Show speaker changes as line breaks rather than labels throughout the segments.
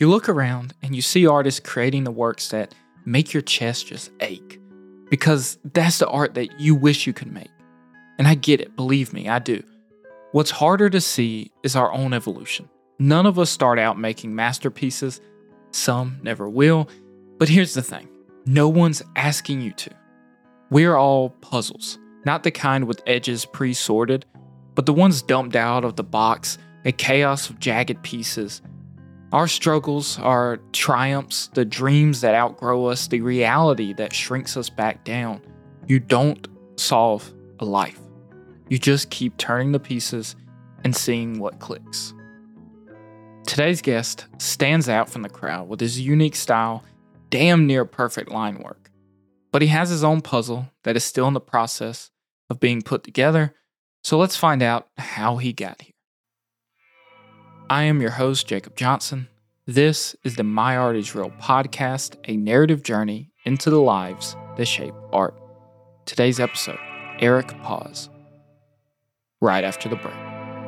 You look around and you see artists creating the works that make your chest just ache, because that's the art that you wish you could make. And I get it, believe me, I do. What's harder to see is our own evolution. None of us start out making masterpieces. Some never will. But here's the thing. No one's asking you to. We're all puzzles. Not the kind with edges pre-sorted, but the ones dumped out of the box, a chaos of jagged pieces. Our struggles, our triumphs, the dreams that outgrow us, the reality that shrinks us back down. You don't solve a life. You just keep turning the pieces and seeing what clicks. Today's guest stands out from the crowd with his unique style, damn near perfect line work. But he has his own puzzle that is still in the process of being put together, so let's find out how he got here. I am your host, Jacob Johnson. This is the My Art is Real podcast, a narrative journey into the lives that shape art. Today's episode, Eric Paz. Right after the break.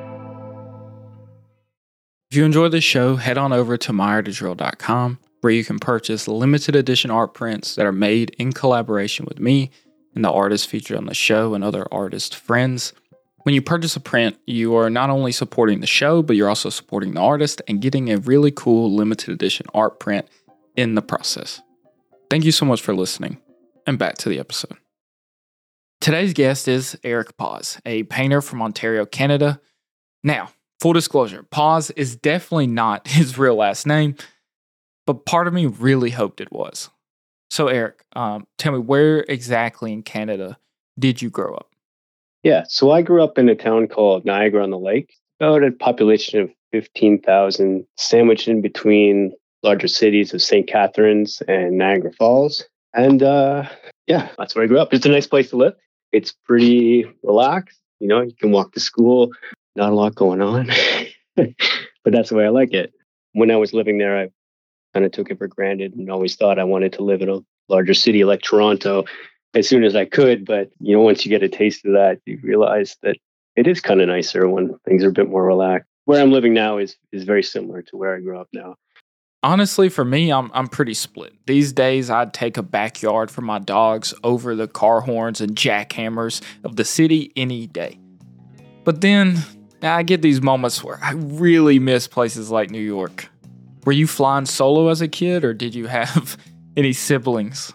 If you enjoy this show, head on over to myartisreal.com, where you can purchase limited edition art prints that are made in collaboration with me and the artists featured on the show and other artist friends. When you purchase a print, you are not only supporting the show, but you're also supporting the artist and getting a really cool limited edition art print in the process. Thank you so much for listening, and back to the episode. Today's guest is Eric Paz, a painter from Ontario, Canada. Now, full disclosure, Paz is definitely not his real last name, but part of me really hoped it was. So Eric, tell me, where exactly in Canada did you grow up?
Yeah, so I grew up in a town called Niagara-on-the-Lake, about a population of 15,000, sandwiched in between larger cities of St. Catharines and Niagara Falls. And that's where I grew up. It's a nice place to live. It's pretty relaxed. You know, you can walk to school, not a lot going on, but that's the way I like it. When I was living there, I kind of took it for granted and always thought I wanted to live in a larger city like Toronto as soon as I could. But, you know, once you get a taste of that, you realize that it is kind of nicer when things are a bit more relaxed. Where I'm living now is very similar to where I grew up now.
Honestly, for me, I'm pretty split. These days, I'd take a backyard for my dogs over the car horns and jackhammers of the city any day. But then, I get these moments where I really miss places like New York. Were you flying solo as a kid, or did you have any siblings?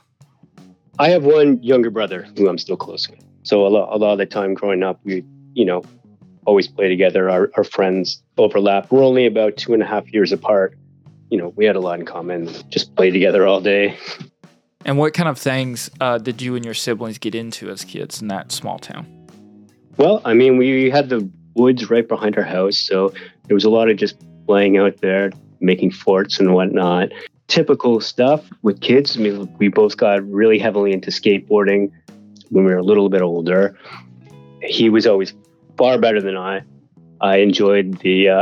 I have one younger brother who I'm still close with. So a lot of the time growing up, we, always play together. Our friends overlap. We're only about 2.5 years apart. You know, we had a lot in common. Just play together all day.
And what kind of things did you and your siblings get into as kids in that small town?
Well, I mean, we had the woods right behind our house. So there was a lot of just playing out there, making forts and whatnot. Typical stuff with kids. I mean, we both got really heavily into skateboarding when we were a little bit older. He was always far better than I. I enjoyed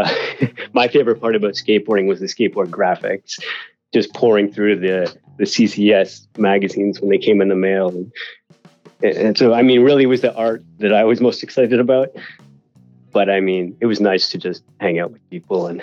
my favorite part about skateboarding was the skateboard graphics, just pouring through the CCS magazines when they came in the mail. And so, I mean, really it was the art that I was most excited about. But I mean, it was nice to just hang out with people and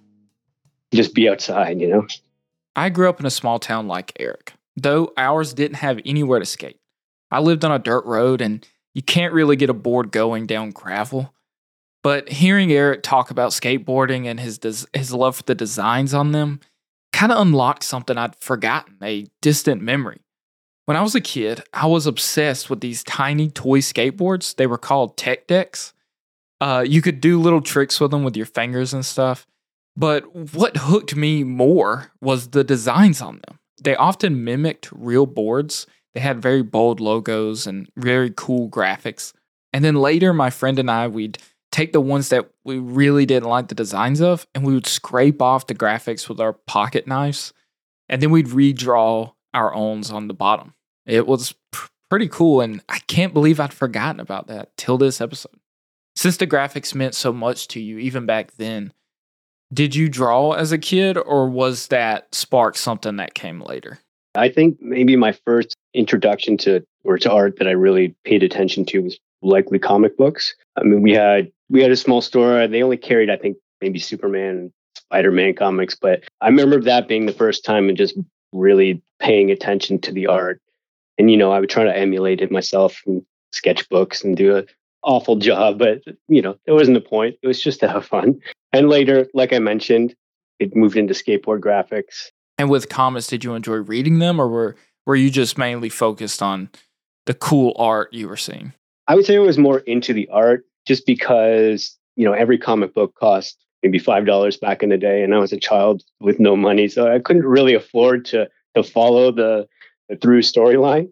just be outside, you know?
I grew up in a small town like Eric, though ours didn't have anywhere to skate. I lived on a dirt road, and you can't really get a board going down gravel. But hearing Eric talk about skateboarding and his love for the designs on them kind of unlocked something I'd forgotten, a distant memory. When I was a kid, I was obsessed with these tiny toy skateboards. They were called tech decks. You could do little tricks with them with your fingers and stuff. But what hooked me more was the designs on them. They often mimicked real boards. They had very bold logos and very cool graphics. And then later, my friend and I, we'd take the ones that we really didn't like the designs of, and we would scrape off the graphics with our pocket knives. And then we'd redraw our owns on the bottom. It was pretty cool, and I can't believe I'd forgotten about that till this episode. Since the graphics meant so much to you, even back then, did you draw as a kid, or was that spark something that came later?
I think maybe my first introduction to art that I really paid attention to was likely comic books. I mean, we had a small store. They only carried, I think, maybe Superman and Spider-Man comics. But I remember that being the first time and just really paying attention to the art. And, I would try to emulate it myself in sketchbooks and do an awful job. But, there wasn't a point. It was just to have fun. And later, like I mentioned, it moved into skateboard graphics.
And with comics, did you enjoy reading them, or were you just mainly focused on the cool art you were seeing?
I would say I was more into the art just because, every comic book cost maybe $5 back in the day. And I was a child with no money. So I couldn't really afford to follow the through storyline.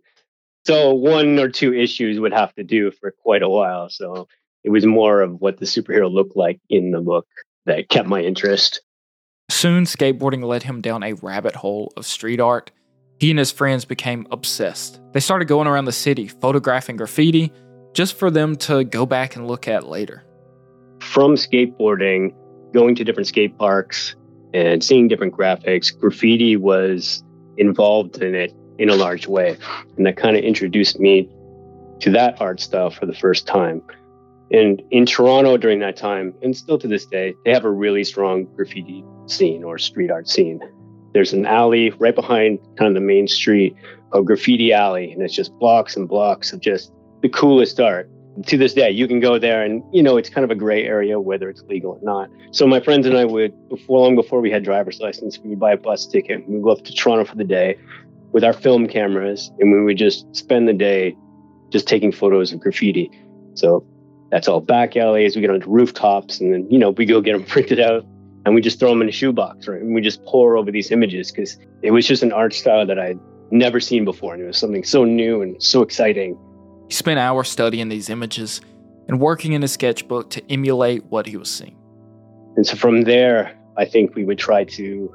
So one or two issues would have to do for quite a while. So it was more of what the superhero looked like in the book that kept my interest.
Soon, skateboarding led him down a rabbit hole of street art. He and his friends became obsessed. They started going around the city, photographing graffiti, just for them to go back and look at later.
From skateboarding, going to different skate parks and seeing different graphics, graffiti was involved in it in a large way. And that kind of introduced me to that art style for the first time. And in Toronto during that time, and still to this day, they have a really strong graffiti scene or street art scene. There's an alley right behind kind of the main street called Graffiti Alley, and it's just blocks and blocks of just the coolest art. To this day, you can go there and, it's kind of a gray area whether it's legal or not. So my friends and I would, long before we had driver's license, we would buy a bus ticket and we'd go up to Toronto for the day with our film cameras, and we would just spend the day just taking photos of graffiti. So that's all back alleys. We get onto rooftops, and then, we go get them printed out, and we just throw them in a shoebox, right? And we just pour over these images because it was just an art style that I'd never seen before. And it was something so new and so exciting.
He spent hours studying these images and working in his sketchbook to emulate what he was seeing.
And so from there, I think we would try to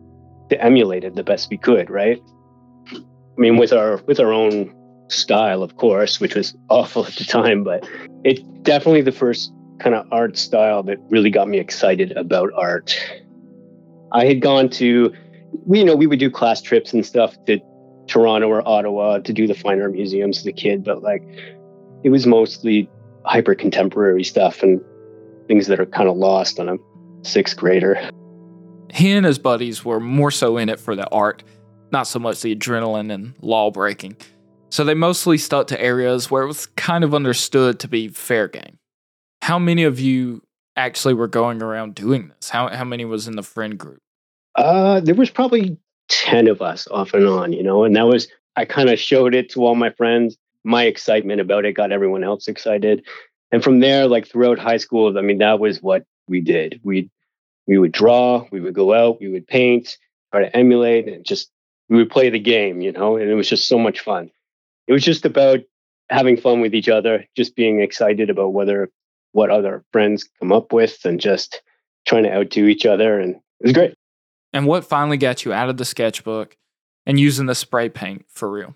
emulate it the best we could, right? I mean, with our own style, of course, which was awful at the time, but it's definitely the first kind of art style that really got me excited about art. I had gone to, we would do class trips and stuff to Toronto or Ottawa to do the fine art museums as a kid, but it was mostly hyper contemporary stuff and things that are kind of lost on a sixth grader.
He and his buddies were more so in it for the art, not so much the adrenaline and law breaking. So they mostly stuck to areas where it was kind of understood to be fair game. How many of you actually were going around doing this? How many was in the friend group?
There was probably 10 of us off and on, and that was, I kind of showed it to all my friends. My excitement about it got everyone else excited. And from there, throughout high school, I mean, that was what we did. We would draw, we would go out, we would paint, try to emulate, and we would play the game, and it was just so much fun. It was just about having fun with each other, just being excited about what other friends come up with and just trying to outdo each other. And it was great.
And what finally got you out of the sketchbook and using the spray paint for real?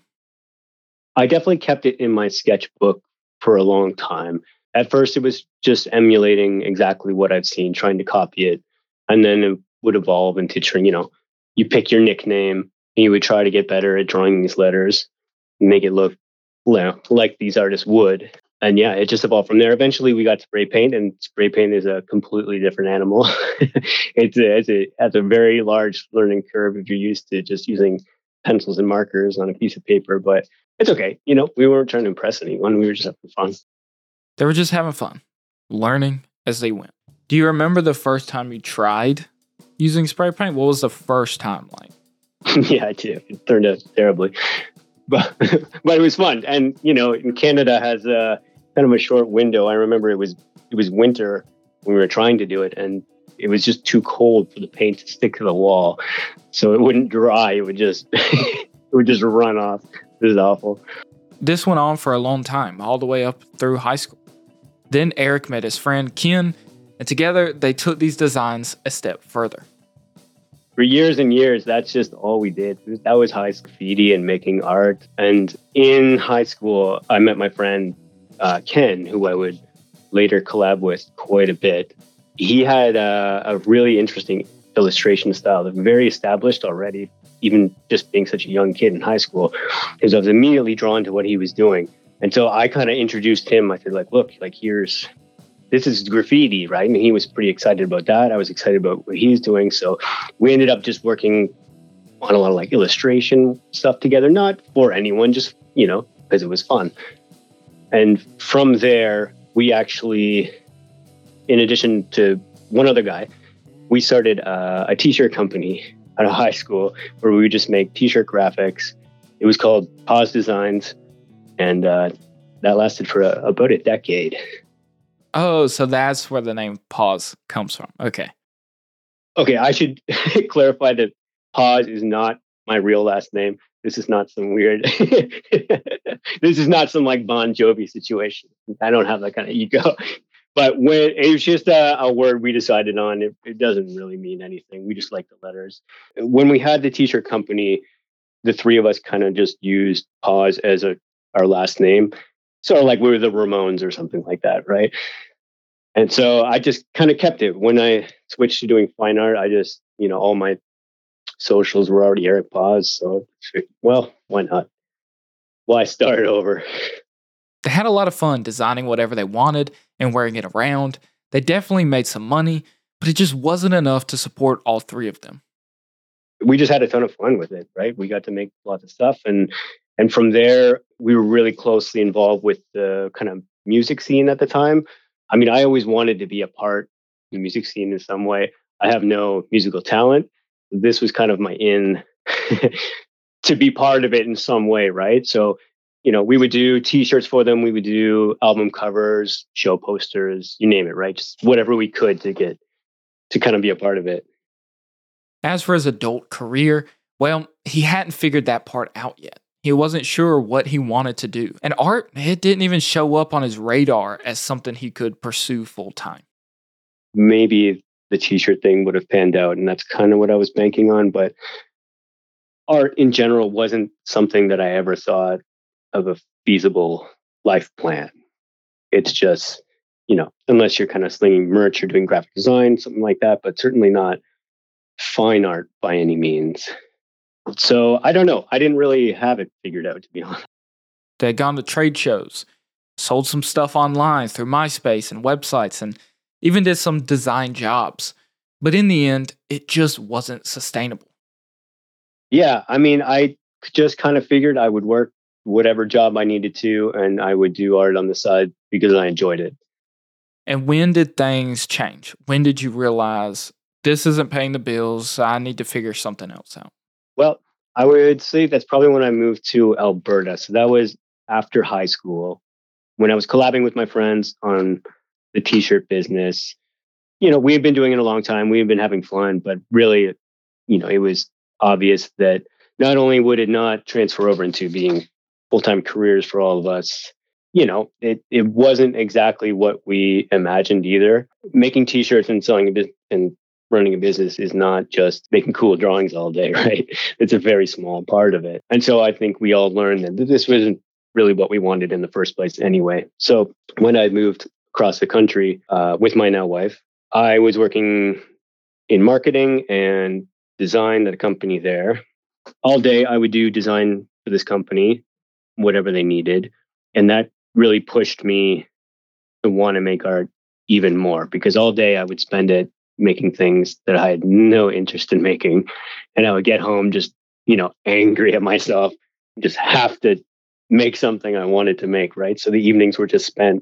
I definitely kept it in my sketchbook for a long time. At first, it was just emulating exactly what I've seen, trying to copy it. And then it would evolve into, you pick your nickname and you would try to get better at drawing these letters, make it look like these artists would. And yeah, it just evolved from there. Eventually, we got spray paint, and spray paint is a completely different animal. It has a very large learning curve if you're used to just using pencils and markers on a piece of paper. But it's okay. We weren't trying to impress anyone. We were just having fun.
They were just having fun, learning as they went. Do you remember the first time you tried using spray paint? What was the first time like?
Yeah, I do. It turned out terribly. But it was fun. And, in Canada has a kind of a short window. I remember it was winter when we were trying to do it, and it was just too cold for the paint to stick to the wall. So it wouldn't dry. It would just run off. It was awful.
This went on for a long time, all the way up through high school. Then Eric met his friend Ken, and together they took these designs a step further.
For years and years, that's just all we did. That was high school graffiti and making art. And in high school, I met my friend Ken, who I would later collab with quite a bit. He had a really interesting illustration style that was very established already, even just being such a young kid in high school, because I was immediately drawn to what he was doing. And so I kind of introduced him. I said, look, here's this is graffiti, right? And he was pretty excited about that. I was excited about what he's doing. So we ended up just working on a lot of like illustration stuff together, not for anyone, just, because it was fun. And from there, we actually, in addition to one other guy, we started a t-shirt company at a high school where we would just make t-shirt graphics. It was called Pause Designs, and that lasted for about a decade.
Oh, so that's where the name Pause comes from. Okay,
I should clarify that Pause is not my real last name. This is not some weird, this is not some like Bon Jovi situation. I don't have that kind of ego. But when it was just a word we decided on, it doesn't really mean anything. We just like the letters. When we had the t-shirt company, the three of us kind of just used Pause as our last name. Sort of like we were the Ramones or something like that, right? And so I just kind of kept it. When I switched to doing fine art, I just, all my socials were already Eric Pause. So, well, why not? Why start over?
They had a lot of fun designing whatever they wanted and wearing it around. They definitely made some money, but it just wasn't enough to support all three of them.
We just had a ton of fun with it, right? We got to make lots of stuff. And from there, we were really closely involved with the kind of music scene at the time. I mean, I always wanted to be a part of the music scene in some way. I have no musical talent. This was kind of my in to be part of it in some way, right? So, we would do t-shirts for them. We would do album covers, show posters, you name it, right? Just whatever we could to get to kind of be a part of it.
As for his adult career, well, he hadn't figured that part out yet. He wasn't sure what he wanted to do. And art, it didn't even show up on his radar as something he could pursue full time.
Maybe the t-shirt thing would have panned out, and that's kind of what I was banking on. But art in general wasn't something that I ever thought of a feasible life plan. It's just, unless you're kind of slinging merch or doing graphic design, something like that, but certainly not fine art by any means. So I don't know. I didn't really have it figured out, to be honest.
They had gone to trade shows, sold some stuff online through MySpace and websites, and even did some design jobs. But in the end, it just wasn't sustainable.
Yeah, I mean, I just kind of figured I would work whatever job I needed to, and I would do art on the side because I enjoyed it.
And when did things change? When did you realize this isn't paying the bills, I need to figure something else out?
Well, I would say that's probably when I moved to Alberta. So that was after high school, when I was collabing with my friends on the t-shirt business. We had been doing it a long time. We had been having fun, but really, it was obvious that not only would it not transfer over into being full-time careers for all of us, it wasn't exactly what we imagined either. Making t-shirts and selling a business and running a business is not just making cool drawings all day, right? It's a very small part of it. And so I think we all learned that this wasn't really what we wanted in the first place anyway. So when I moved across the country with my now wife, I was working in marketing and design at a company there. All day I would do design for this company, whatever they needed. And that really pushed me to want to make art even more, because all day I would spend it making things that I had no interest in making. And I would get home just, angry at myself, just have to make something I wanted to make, right? So the evenings were just spent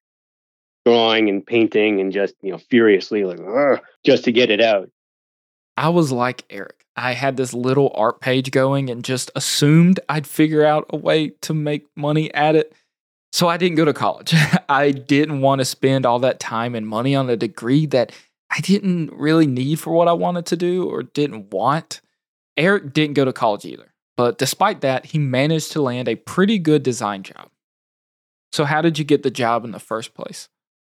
drawing and painting and just, furiously like, just to get it out.
I was like Eric. I had this little art page going and just assumed I'd figure out a way to make money at it. So I didn't go to college. I didn't want to spend all that time and money on a degree that I didn't really need for what I wanted to do or didn't want. Eric didn't go to college either. But despite that, he managed to land a pretty good design job. So how did you get the job in the first place?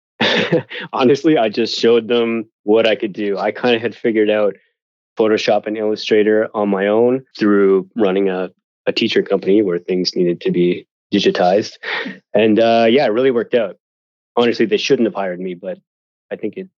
Honestly, I just showed them what I could do. I kind of had figured out Photoshop and Illustrator on my own through running a t-shirt company where things needed to be digitized. And it really worked out. Honestly, they shouldn't have hired me, but I think it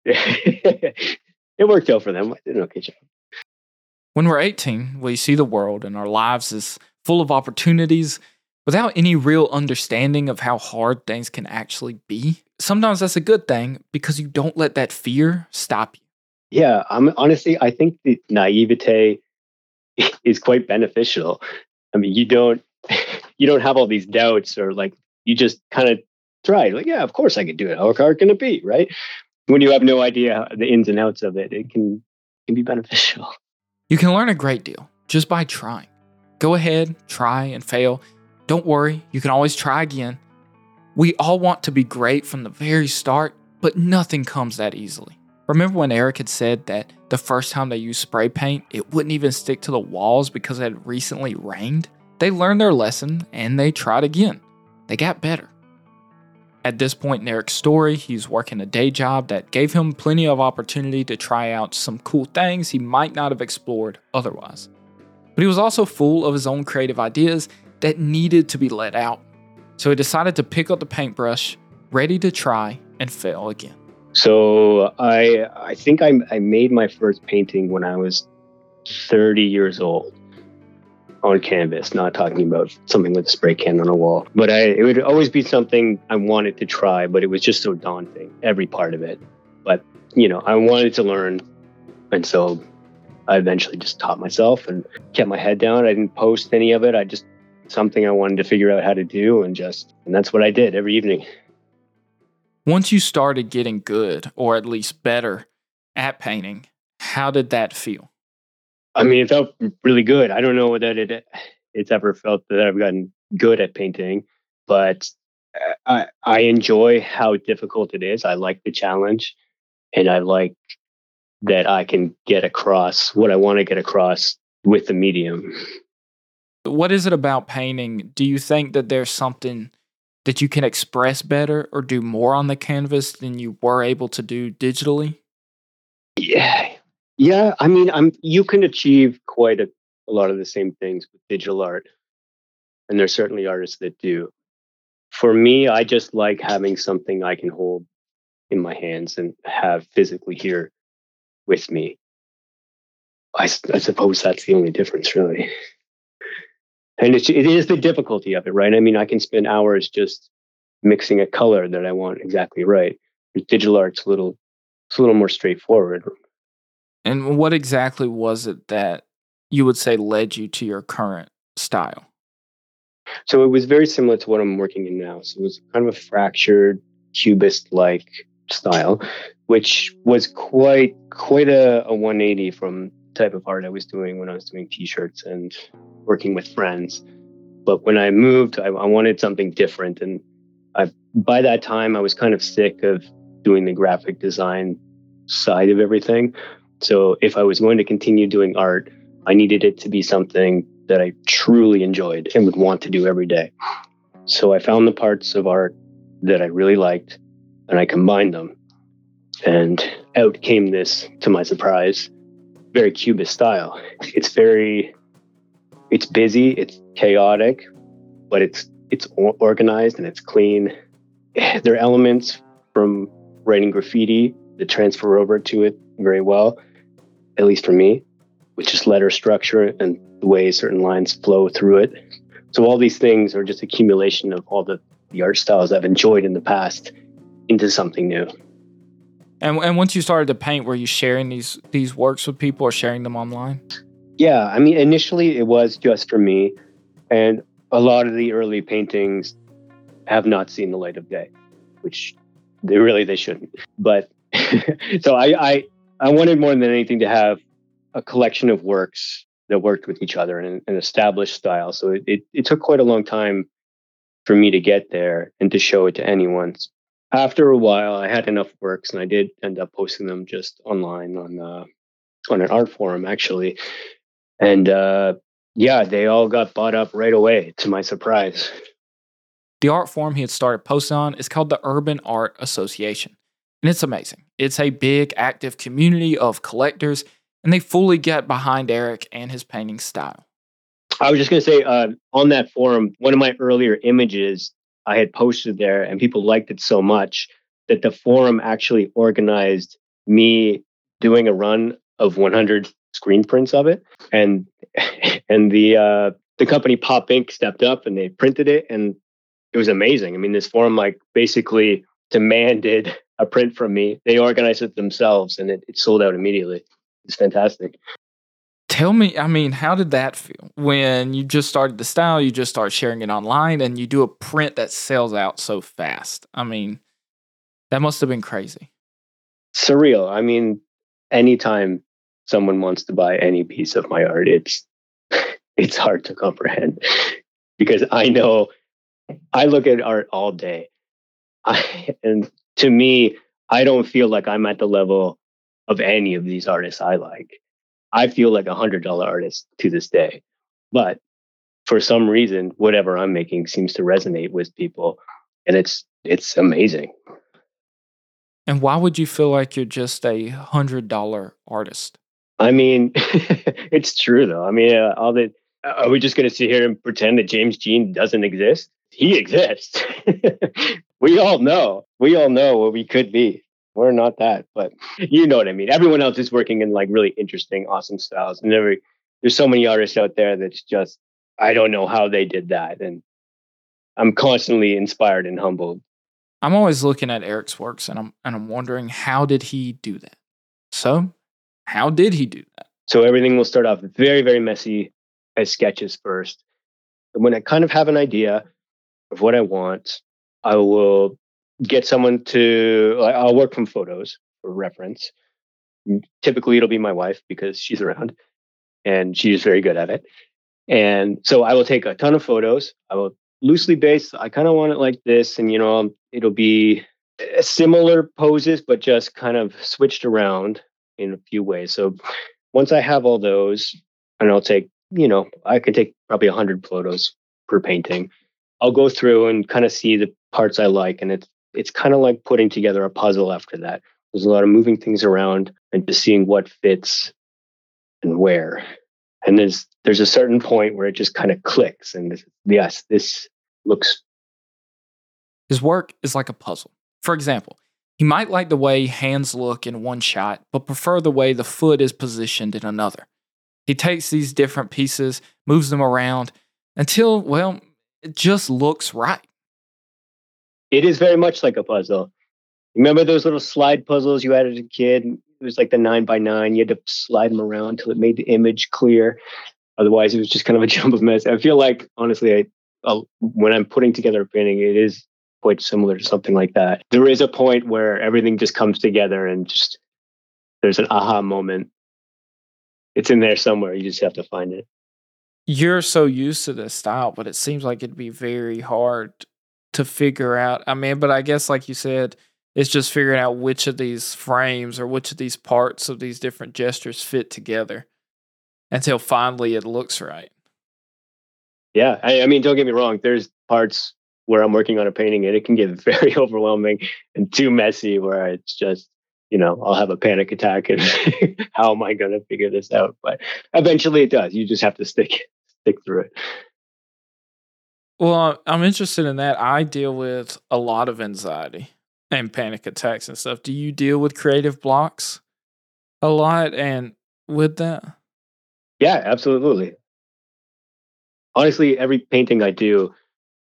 it worked out for them. I did an okay job.
When we're 18, we see the world and our lives is full of opportunities, without any real understanding of how hard things can actually be. Sometimes that's a good thing because you don't let that fear stop you.
Yeah, I think the naivete is quite beneficial. I mean, you don't you don't have all these doubts, or like you just kind of try. Like, yeah, of course I can do it. How hard can it be, right? When you have no idea the ins and outs of it, it can be beneficial.
You can learn a great deal just by trying. Go ahead, try and fail. Don't worry, you can always try again. We all want to be great from the very start, but nothing comes that easily. Remember when Eric had said that the first time they used spray paint, it wouldn't even stick to the walls because it had recently rained? They learned their lesson and they tried again. They got better. At this point in Eric's story, he's working a day job that gave him plenty of opportunity to try out some cool things he might not have explored otherwise. But he was also full of his own creative ideas that needed to be let out. So he decided to pick up the paintbrush, ready to try and fail again.
So I think I made my first painting when I was 30 years old on canvas, not talking about something with a spray can on a wall. But it would always be something I wanted to try, but it was just so daunting, every part of it. But, I wanted to learn. And so I eventually just taught myself and kept my head down. I didn't post any of it. Something I wanted to figure out how to do, and that's what I did every evening.
Once you started getting good, or at least better, at painting, how did that feel?
I mean, it felt really good. I don't know that it's ever felt that I've gotten good at painting, but I enjoy how difficult it is. I like the challenge, and I like that I can get across what I want to get across with the medium.
What is it about painting? Do you think that there's something that you can express better or do more on the canvas than you were able to do digitally?
Yeah. I mean, you can achieve quite a lot of the same things with digital art, and there's certainly artists that do. For me, I just like having something I can hold in my hands and have physically here with me. I suppose that's the only difference, really. And it is the difficulty of it, right? I mean, I can spend hours just mixing a color that I want exactly right. With digital art's a little more straightforward.
And what exactly was it that you would say led you to your current style?
So it was very similar to what I'm working in now. So it was kind of a fractured, cubist-like style, which was quite a 180 from the type of art I was doing when I was doing T-shirts and working with friends. But when I moved, I wanted something different. And by that time, I was kind of sick of doing the graphic design side of everything. So if I was going to continue doing art, I needed it to be something that I truly enjoyed and would want to do every day. So I found the parts of art that I really liked, and I combined them. And out came this, to my surprise, very cubist style. It's busy, it's chaotic, but it's organized and it's clean. There are elements from writing graffiti that transfer over to it very well, at least for me, with just letter structure and the way certain lines flow through it. So all these things are just accumulation of all the art styles I've enjoyed in the past into something new.
And once you started to paint, were you sharing these works with people or sharing them online?
Yeah, I mean, initially it was just for me, and a lot of the early paintings have not seen the light of day, which they shouldn't. But so I wanted more than anything to have a collection of works that worked with each other in an established style. So it took quite a long time for me to get there and to show it to anyone. After a while, I had enough works, and I did end up posting them just online on an art forum, actually. And they all got bought up right away, to my surprise.
The art forum he had started posting on is called the Urban Art Association. And it's amazing. It's a big, active community of collectors, and they fully get behind Eric and his painting style.
I was just going to say, on that forum, one of my earlier images I had posted there, and people liked it so much that the forum actually organized me doing a run of 100 screen prints of it. And the the company Pop Ink stepped up and they printed it, and it was amazing. I mean, this forum like basically demanded a print from me. They organized it themselves, and it sold out immediately. It's fantastic.
Tell me, I mean, how did that feel when you just started the style, you just start sharing it online, and you do a print that sells out so fast? I mean, that must have been crazy.
Surreal. I mean, anytime someone wants to buy any piece of my art, it's hard to comprehend, because I know I look at art all day. And to me, I don't feel like I'm at the level of any of these artists I like. I feel like $100 artist to this day. But for some reason, whatever I'm making seems to resonate with people. And it's amazing.
And why would you feel like you're just a $100 artist?
I mean, it's true though. I mean, are we just going to sit here and pretend that James Jean doesn't exist? He exists. We all know what we could be. We're not that, but you know what I mean. Everyone else is working in like really interesting, awesome styles. And there's so many artists out there that's just, I don't know how they did that. And I'm constantly inspired and humbled.
I'm always looking at Eric's works and I'm wondering, how did he do that? So how did he do that?
So everything will start off very, very messy as sketches first. And when I kind of have an idea of what I want, I will get someone I'll work from photos for reference. Typically, it'll be my wife because she's around and she's very good at it. And so I will take a ton of photos. I will loosely base. I kind of want it like this. And, it'll be similar poses, but just kind of switched around in a few ways. So once I have all those, and I'll take, I can take probably 100 photos per painting. I'll go through and kind of see the parts I like. And it's kind of like putting together a puzzle after that. There's a lot of moving things around and just seeing what fits and where. And there's a certain point where it just kind of clicks. And this looks.
His work is like a puzzle. For example, he might like the way hands look in one shot, but prefer the way the foot is positioned in another. He takes these different pieces, moves them around until, well, it just looks right.
It is very much like a puzzle. Remember those little slide puzzles you had as a kid? It was like the 9x9. You had to slide them around till it made the image clear. Otherwise, it was just kind of a jumbled mess. I feel like, honestly, when I'm putting together a painting, it is quite similar to something like that. There is a point where everything just comes together and just there's an aha moment. It's in there somewhere. You just have to find it.
You're so used to this style, but it seems like it'd be very hard to figure out. I mean, but I guess like you said, it's just figuring out which of these frames or which of these parts of these different gestures fit together until finally it looks right.
Yeah, I mean, don't get me wrong. There's parts where I'm working on a painting and it can get very overwhelming and too messy where it's just, I'll have a panic attack and how am I going to figure this out? But eventually it does. You just have to stick through it.
Well, I'm interested in that. I deal with a lot of anxiety and panic attacks and stuff. Do you deal with creative blocks a lot and with that?
Yeah, absolutely. Honestly, every painting I do,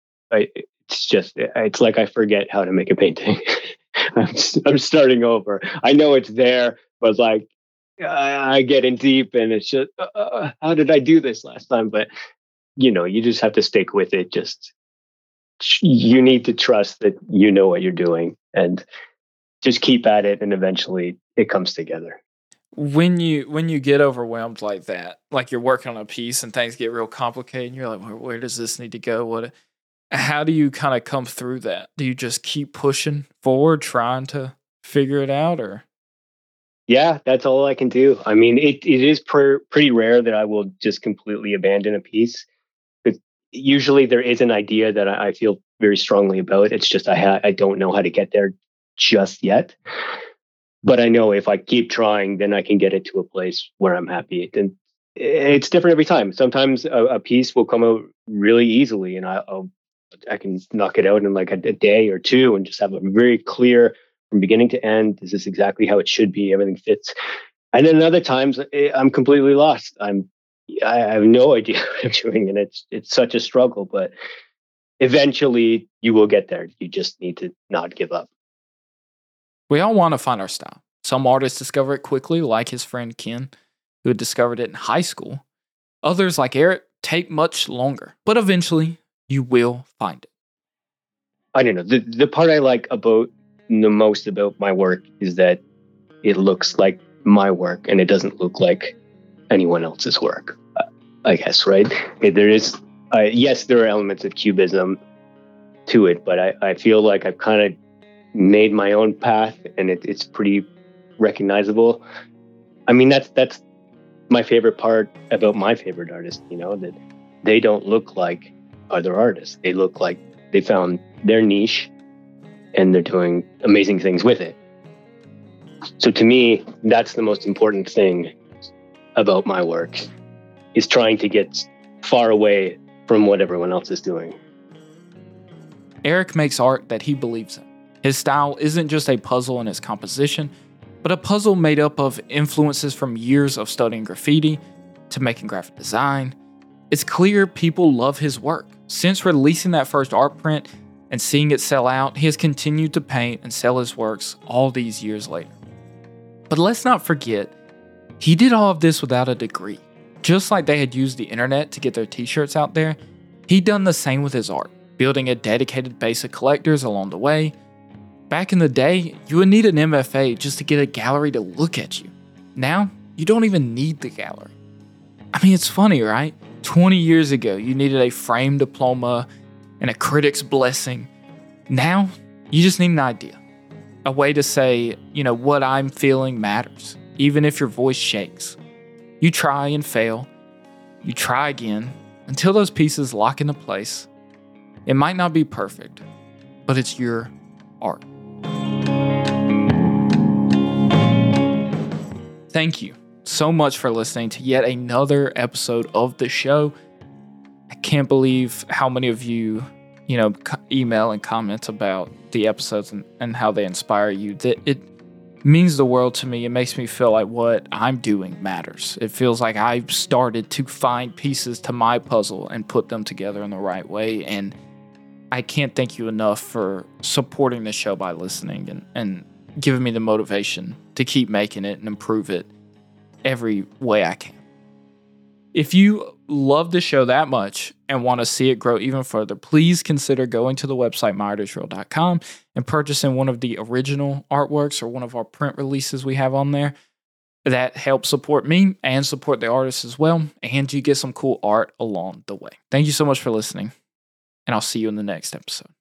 it's like I forget how to make a painting. I'm starting over. I know it's there, but like I get in deep and it's just, how did I do this last time? But, you just have to stick with it. Just, you need to trust that you know what you're doing and just keep at it. And eventually it comes together.
When you get overwhelmed like that, like you're working on a piece and things get real complicated and you're like, where does this need to go? How do you kind of come through that? Do you just keep pushing forward, trying to figure it out, or?
Yeah, that's all I can do. I mean, it is pretty rare that I will just completely abandon a piece. But usually there is an idea that I feel very strongly about. It's just I don't know how to get there just yet. But I know if I keep trying, then I can get it to a place where I'm happy. And it's different every time. Sometimes a piece will come out really easily, and I can knock it out in like a day or two, and just have a very clear from beginning to end. This is exactly how it should be. Everything fits. And then other times I'm completely lost. I'm, I have no idea what I'm doing, and it's such a struggle. But eventually, you will get there. You just need to not give up.
We all want to find our style. Some artists discover it quickly, like his friend Ken, who had discovered it in high school. Others, like Eric, take much longer, but eventually you will find it.
I don't know. The part I like about the most about my work is that it looks like my work and it doesn't look like anyone else's work. I guess, right? There is, yes, there are elements of cubism to it, but I feel like I've kind of made my own path, and it's pretty recognizable. I mean, that's my favorite part about my favorite artist, that they don't look like other artists. They look like they found their niche and they're doing amazing things with it. So to me, that's the most important thing about my work, is trying to get far away from what everyone else is doing.
Eric makes art that he believes in. His style isn't just a puzzle in its composition, but a puzzle made up of influences from years of studying graffiti to making graphic design. It's clear people love his work. Since releasing that first art print and seeing it sell out, he has continued to paint and sell his works all these years later. But let's not forget, he did all of this without a degree. Just like they had used the internet to get their t-shirts out there, he'd done the same with his art, building a dedicated base of collectors along the way. Back in the day, you would need an MFA just to get a gallery to look at you. Now, you don't even need the gallery. I mean, it's funny, right? 20 years ago, you needed a framed diploma and a critic's blessing. Now, you just need an idea. A way to say, what I'm feeling matters, even if your voice shakes. You try and fail. You try again until those pieces lock into place. It might not be perfect, but it's your art. Thank you so much for listening to yet another episode of the show. I can't believe how many of you, email and comment about the episodes and how they inspire you. It means the world to me. It makes me feel like what I'm doing matters. It feels like I've started to find pieces to my puzzle and put them together in the right way. And I can't thank you enough for supporting the show by listening and giving me the motivation to keep making it and improve it every way I can. If you love the show that much and want to see it grow even further, please consider going to the website myartisreal.com and purchasing one of the original artworks or one of our print releases we have on there. That helps support me and support the artists as well, and you get some cool art along the way. Thank you so much for listening, and I'll see you in the next episode.